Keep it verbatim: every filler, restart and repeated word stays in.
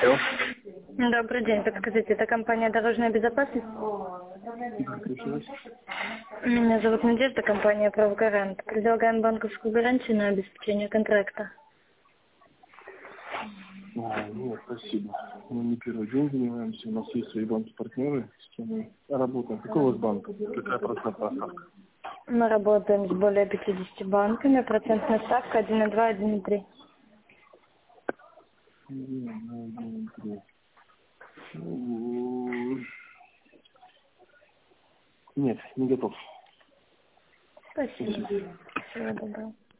Алло. Добрый день, подскажите, это компания «Дорожная безопасность»? Да, слушаюсь. Меня зовут Надежда, компания «Правгарант». Предлагаем банковскую гарантию на обеспечение контракта. А, нет, спасибо. Мы не первый день занимаемся, у нас есть свои банки-партнеры, с кем мы работаем. Какой у вас банк? Какая процентная ставка? Мы работаем с более пятьюдесятью банками, процентная ставка один и два, один и три. Нет, не готов. Спасибо. Всего доброго.